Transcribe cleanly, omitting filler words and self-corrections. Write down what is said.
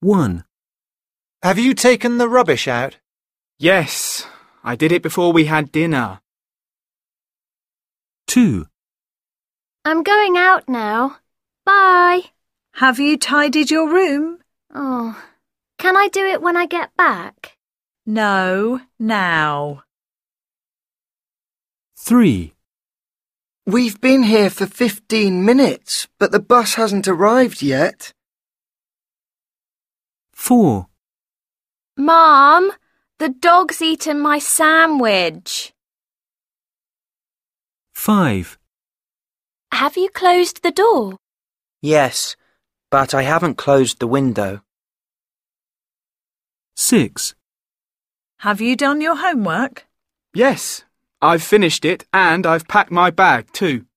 1. Have you taken the rubbish out? Yes, I did it before we had dinner. 2. I'm going out now. Bye. Have you tidied your room? Oh, can I do it when I get back? No, now. 3. We've been here for 15 minutes, but the bus hasn't arrived yet. 4. Mom, the dog's eaten my sandwich. 5. Have you closed the door? Yes, but I haven't closed the window. 6. Have you done your homework? Yes, I've finished it and I've packed my bag too.